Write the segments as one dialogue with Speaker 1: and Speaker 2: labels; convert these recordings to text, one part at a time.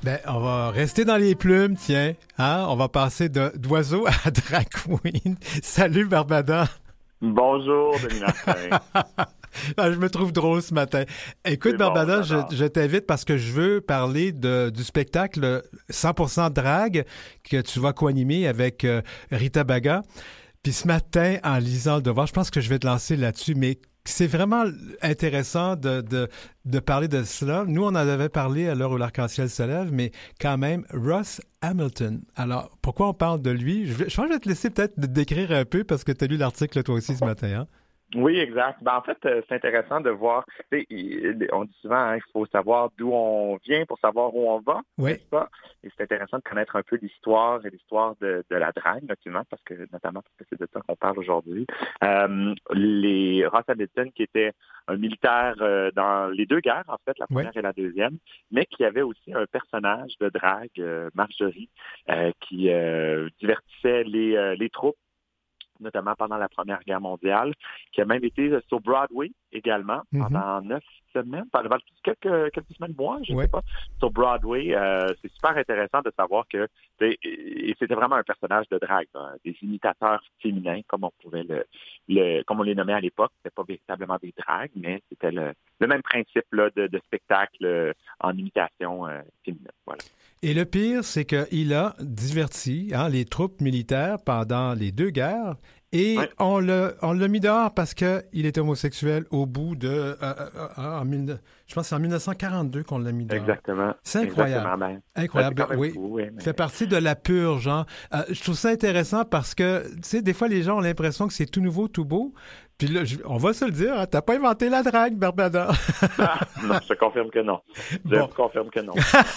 Speaker 1: Ben, on va rester dans les plumes, tiens. Hein? On va passer d'oiseau à drag queen. Salut, Barbada.
Speaker 2: Bonjour, Denis Martin.
Speaker 1: Ah, je me trouve drôle ce matin. Écoute,
Speaker 2: C'est bon,
Speaker 1: Barbada,
Speaker 2: j'adore.
Speaker 1: je t'invite parce que je veux parler du spectacle 100% drag que tu vas co-animer avec Rita Baga. Puis ce matin, en lisant le devoir, je pense que je vais te lancer là-dessus, mais c'est vraiment intéressant de parler de cela. Nous, on en avait parlé à l'heure où l'arc-en-ciel se lève, mais quand même, Ross Hamilton. Alors, pourquoi on parle de lui? Je pense que je vais te laisser peut-être décrire un peu parce que tu as lu l'article toi aussi ce matin, hein?
Speaker 2: Oui, exact. En fait, c'est intéressant de voir. On dit souvent, hein, il faut savoir d'où on vient pour savoir où on va,
Speaker 1: Oui.
Speaker 2: n'est-ce pas? Et c'est intéressant de connaître un peu l'histoire et l'histoire de la drague, notamment parce que c'est de ça qu'on parle aujourd'hui. Les Ross Hamilton, qui était un militaire dans les deux guerres, en fait, la première et la deuxième, mais qui avait aussi un personnage de drague, Marjorie, qui divertissait les troupes, notamment pendant la Première Guerre mondiale, qui a même été sur Broadway également pendant 9 semaines, pendant quelques semaines, mois, je ne sais pas, sur Broadway. C'est super intéressant de savoir que et c'était vraiment un personnage de drague, hein, des imitateurs féminins, comme on pouvait comme on les nommait à l'époque. C'était pas véritablement des dragues, mais c'était le même principe là, de spectacle en imitation féminine. Voilà.
Speaker 1: Et le pire, c'est qu'il a diverti les troupes militaires pendant les deux guerres et on l'a mis dehors parce qu'il était homosexuel au bout de... je pense que c'est en 1942 qu'on l'a mis dehors.
Speaker 2: Exactement.
Speaker 1: C'est incroyable.
Speaker 2: Exactement.
Speaker 1: Incroyable, oui.
Speaker 2: Fou, oui, mais...
Speaker 1: Fait partie de la purge. Hein. Je trouve ça intéressant parce que, tu sais, des fois, les gens ont l'impression que c'est tout nouveau, tout beau. Puis là, on va se le dire, hein, t'as pas inventé la drague, Barbada.
Speaker 2: Non, je te confirme que non. Je confirme que non.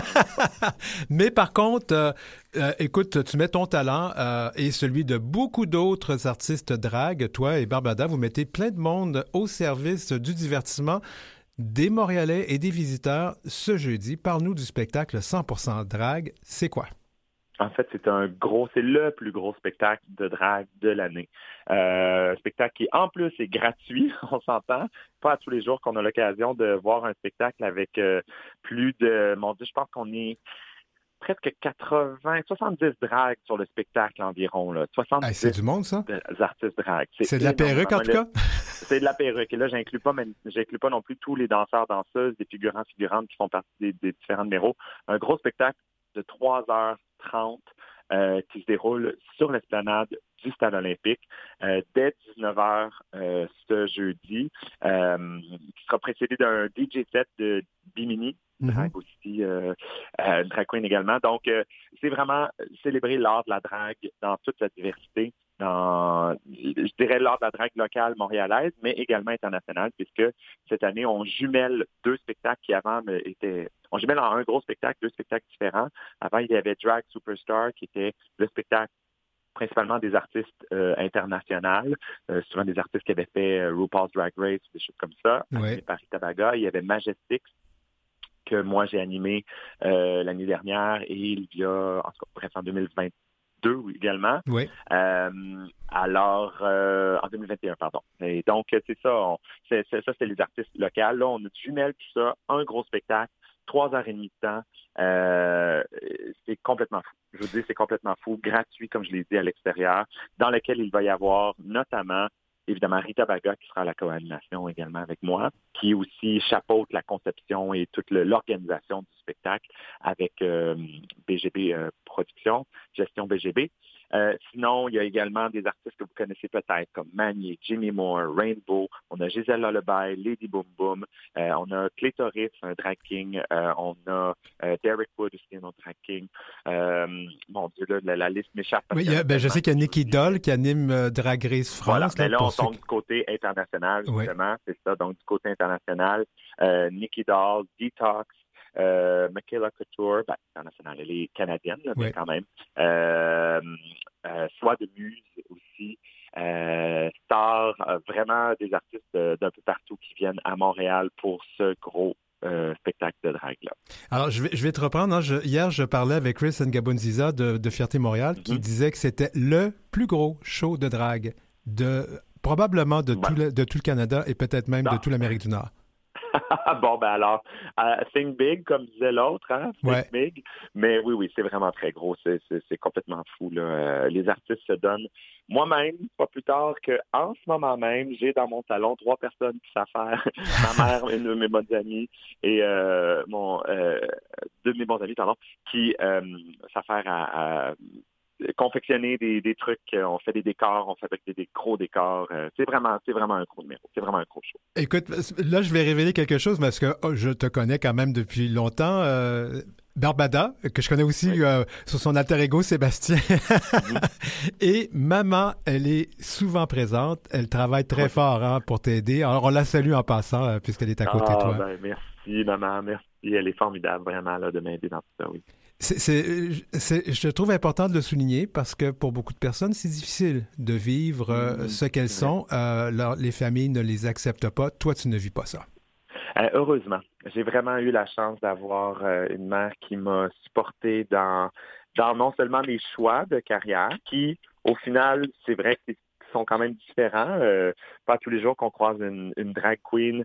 Speaker 1: Mais par contre, écoute, tu mets ton talent et celui de beaucoup d'autres artistes drague. Toi et Barbada, vous mettez plein de monde au service du divertissement des Montréalais et des visiteurs ce jeudi. Parle-nous du spectacle 100% drague. C'est quoi?
Speaker 2: En fait, c'est le plus gros spectacle de drague de l'année. Spectacle qui, en plus, est gratuit, on s'entend. Pas à tous les jours qu'on a l'occasion de voir un spectacle avec plus de, mon Dieu, je pense qu'on est presque 70 dragues sur le spectacle environ. Là. 70
Speaker 1: c'est du monde, ça?
Speaker 2: Artistes dragues.
Speaker 1: C'est de la perruque, en tout cas?
Speaker 2: C'est de la perruque. Et là, j'inclus pas non plus tous les danseurs, danseuses, des figurants, figurantes qui font partie des différents numéros. Un gros spectacle de 3h30 qui se déroule sur l'esplanade du Stade olympique dès 19h ce jeudi, qui sera précédé d'un DJ set de Bimini, drag aussi, drag queen également. Donc, c'est vraiment célébrer l'art de la drague dans toute sa diversité, je dirais l'art de la drague locale montréalaise, mais également internationale, puisque cette année, on jumelle deux spectacles qui avant on jumelle en un gros spectacle, deux spectacles différents. Avant, il y avait Drag Superstar, qui était le spectacle principalement des artistes internationaux, souvent des artistes qui avaient fait RuPaul's Drag Race, des choses comme ça, animé par Rita Baga. Il y avait Majestix, que moi j'ai animé l'année dernière, et il y a, en tout cas, bref, en 2022 également.
Speaker 1: Oui.
Speaker 2: Alors, en 2021, pardon. Et donc, c'est ça, c'est les artistes locaux. Là, on a jumelle tout ça, un gros spectacle, 3h30 de temps. C'est complètement fou. Je vous dis, c'est complètement fou, gratuit, comme je l'ai dit, à l'extérieur, dans lequel il va y avoir notamment, évidemment, Rita Baga, qui sera à la co-animation également avec moi, qui aussi chapeaute la conception et toute l'organisation du spectacle avec BGB Productions, Gestion BGB. Sinon, il y a également des artistes que vous connaissez peut-être, comme Magnier, Jimmy Moore, Rainbow. On a Gisèle Lullaby, Lady Boom Boom. On a Clitoris, un drag king. On a Derek Wood aussi, un autre drag king. Mon Dieu, là, la liste m'échappe.
Speaker 1: Oui, je sais qu'il y a Nicky Doll qui anime Drag Race France.
Speaker 2: Voilà, mais là, on tombe du côté international, justement. Oui. C'est ça, donc du côté international. Nicky Doll, Detox. Michaela Couture, internationale, elle est canadienne, là, mais quand même. Soit de Muse aussi. Star, vraiment des artistes d'un peu partout qui viennent à Montréal pour ce gros spectacle de drague-là.
Speaker 1: Alors, je vais te reprendre. Hein. Hier, je parlais avec Chris Ngabonziza de Fierté Montréal qui disait que c'était le plus gros show de drague probablement de tout le Canada et peut-être même de toute l'Amérique du Nord.
Speaker 2: Bon, ben alors, think big, comme disait l'autre, hein?
Speaker 1: Ouais.
Speaker 2: Think big. Mais oui, c'est vraiment très gros. C'est complètement fou, là. Les artistes se donnent. Moi-même, pas plus tard qu'en ce moment même, j'ai dans mon salon 3 personnes qui savent faire. Ma mère, une de mes bonnes amies, et deux de mes bons amis, pardon, qui savent faire à confectionner des trucs. On fait des décors, on fabrique des gros décors. C'est vraiment un gros numéro. C'est vraiment un gros show.
Speaker 1: Écoute, là, je vais révéler quelque chose parce que je te connais quand même depuis longtemps. Barbada, que je connais aussi
Speaker 2: Oui.
Speaker 1: sur son alter ego Sébastien. Et maman, elle est souvent présente. Elle travaille très fort pour t'aider. Alors, on la salue en passant puisqu'elle est à côté de toi.
Speaker 2: Ben, merci, maman, merci. Elle est formidable, vraiment, là, de m'aider dans tout ça, oui.
Speaker 1: Je trouve important de le souligner parce que pour beaucoup de personnes, c'est difficile de vivre ce qu'elles sont. Les familles ne les acceptent pas. Toi, tu ne vis pas ça.
Speaker 2: Heureusement. J'ai vraiment eu la chance d'avoir une mère qui m'a supporté dans non seulement mes choix de carrière, qui, au final, c'est vrai qu'ils sont quand même différents. Pas tous les jours qu'on croise une drag queen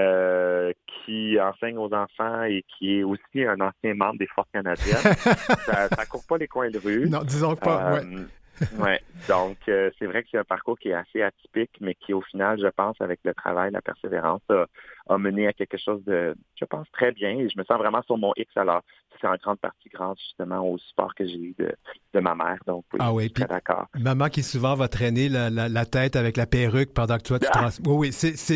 Speaker 2: qui enseigne aux enfants et qui est aussi un ancien membre des Forces canadiennes. Ça court pas les coins de rue.
Speaker 1: Non, disons pas, ouais.
Speaker 2: Ouais, donc c'est vrai que c'est un parcours qui est assez atypique, mais qui au final, je pense, avec le travail, la persévérance, a mené à quelque chose de, je pense, très bien. Et je me sens vraiment sur mon X. Alors, c'est en grande partie grâce justement au support que j'ai eu de ma mère. Donc oui, je suis très d'accord.
Speaker 1: Maman qui souvent va traîner la tête avec la perruque pendant que toi tu Oui,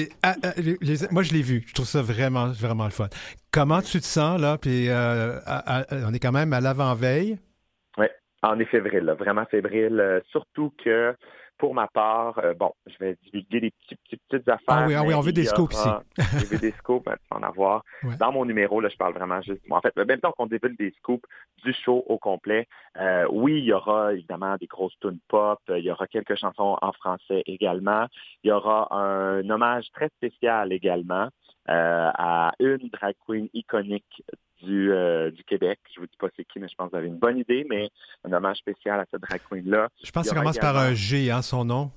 Speaker 1: moi je l'ai vu. Je trouve ça vraiment, vraiment le fun. Comment tu te sens là? Puis on est quand même à l'avant-veille.
Speaker 2: Oui. On est fébrile, là, vraiment fébrile. Surtout que, pour ma part, je vais divulguer des petites affaires.
Speaker 1: Ah oui, on veut des scoops ici.
Speaker 2: Je veux des scoops, tu vas en avoir. Ouais. Dans mon numéro, là, je parle vraiment juste. En fait, même temps qu'on divulgue des scoops du show au complet, oui, il y aura évidemment des grosses tunes pop, il y aura quelques chansons en français également. Il y aura un hommage très spécial également à une drag queen iconique du Québec. Je vous dis pas c'est qui, mais je pense que vous avez une bonne idée, mais un hommage spécial à cette drag queen-là.
Speaker 1: Je pense que ça commence par un G, son nom.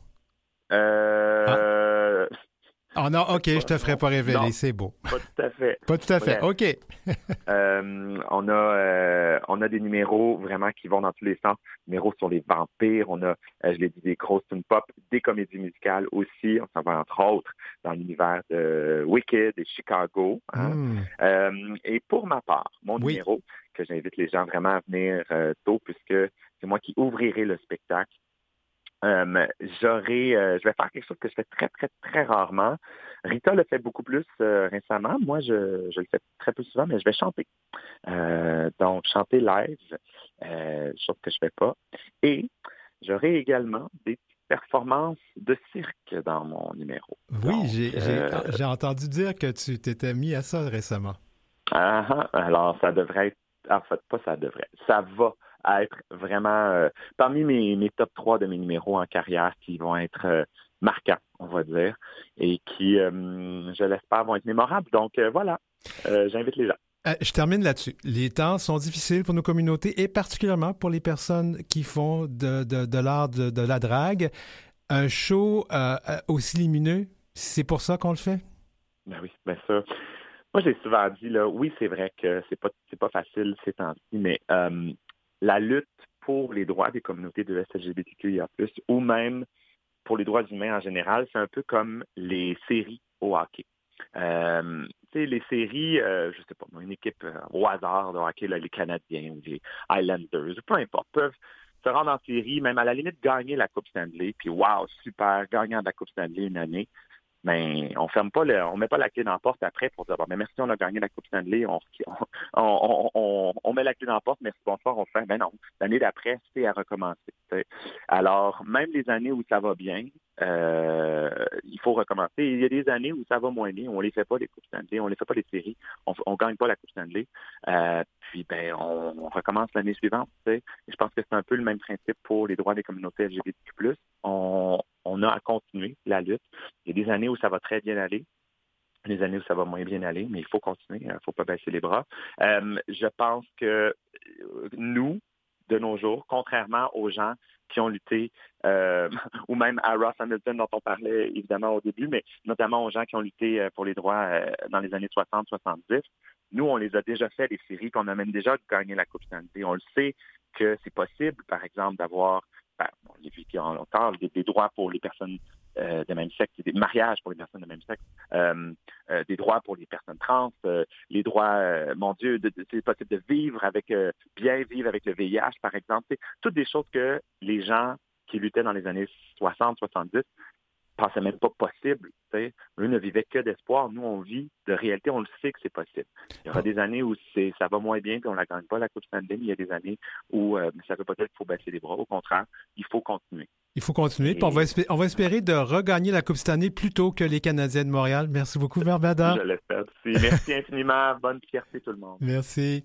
Speaker 1: Ah non, OK, je te ferai pas révéler, c'est beau.
Speaker 2: Pas tout à fait.
Speaker 1: Pas tout à fait, OK.
Speaker 2: On a des numéros vraiment qui vont dans tous les sens. Numéros sur les vampires, on a, je l'ai dit, des grosses tunes pop, des comédies musicales aussi. On s'en va entre autres dans l'univers de Wicked et Chicago. Et pour ma part, mon numéro, que j'invite les gens vraiment à venir tôt, puisque c'est moi qui ouvrirai le spectacle. Je vais faire quelque chose que je fais très, très, très rarement. Rita le fait beaucoup plus récemment. Moi, je le fais très peu souvent, mais je vais chanter. Donc, chanter live, chose que je fais pas. Et j'aurai également des performances de cirque dans mon numéro.
Speaker 1: Oui, donc, j'ai entendu dire que tu t'étais mis à ça récemment.
Speaker 2: Alors, ça devrait être... En fait, pas ça devrait. Ça va être vraiment parmi mes top 3 de mes numéros en carrière qui vont être marquants, on va dire, et qui, je l'espère, vont être mémorables. Donc, voilà, j'invite les gens.
Speaker 1: Je termine là-dessus. Les temps sont difficiles pour nos communautés et particulièrement pour les personnes qui font de l'art de la drague. Un show aussi lumineux, c'est pour ça qu'on le fait?
Speaker 2: Ben oui, bien sûr. Moi, j'ai souvent dit, là, oui, c'est vrai que c'est pas facile ces temps-ci, mais la lutte pour les droits des communautés de LGBTQIA+, ou même pour les droits humains en général, c'est un peu comme les séries au hockey. Tu sais, les séries, je sais pas, une équipe au hasard de hockey, là, les Canadiens ou les Highlanders, peu importe, peuvent se rendre en série, même à la limite gagner la Coupe Stanley, puis wow, super, gagnant de la Coupe Stanley une année. Mais on ferme pas on met pas la clé dans la porte après pour dire bon, mais merci, on a gagné la Coupe Stanley, on met la clé dans la porte, merci, bonsoir, on fait. Mais non, l'année d'après, c'est à recommencer. T'sais. Alors, même les années où ça va bien, il faut recommencer. Il y a des années où ça va moins bien, on les fait pas les Coupes Stanley, on les fait pas les séries, on gagne pas la Coupe Stanley. Puis ben on recommence l'année suivante. T'sais. Et je pense que c'est un peu le même principe pour les droits des communautés LGBTQ+. On a à continuer la lutte. Il y a des années où ça va très bien aller, des années où ça va moins bien aller, mais il faut continuer, il ne faut pas baisser les bras. Je pense que nous, de nos jours, contrairement aux gens qui ont lutté, ou même à Ross Hamilton dont on parlait évidemment au début, mais notamment aux gens qui ont lutté pour les droits dans les années 60-70. Nous, on les a déjà fait, les séries, puis on a même déjà gagné la Coupe Stanley. On le sait que c'est possible, par exemple, d'avoir, on l'a vu longtemps, des droits pour les personnes de même sexe, des mariages pour les personnes de même sexe, des droits pour les personnes trans, les droits, mon Dieu, c'est possible de vivre avec, bien vivre avec le VIH, par exemple. C'est toutes des choses que les gens qui luttaient dans les années 60-70 pensaient même pas possible. Eux ne vivaient que d'espoir. Nous, on vit de réalité, on le sait que c'est possible. Il y aura des années où ça va moins bien, puis on ne la gagne pas, la Coupe Stanley, mais il y a des années où ça ne veut pas dire qu'il faut baisser les bras. Au contraire, il faut continuer.
Speaker 1: Il faut continuer, puis on va espérer de regagner la Coupe Stanley plus tôt que les Canadiens de Montréal. Merci beaucoup, Verbada.
Speaker 2: Je l'espère aussi. Merci infiniment. Bonne fierté tout le monde.
Speaker 1: Merci.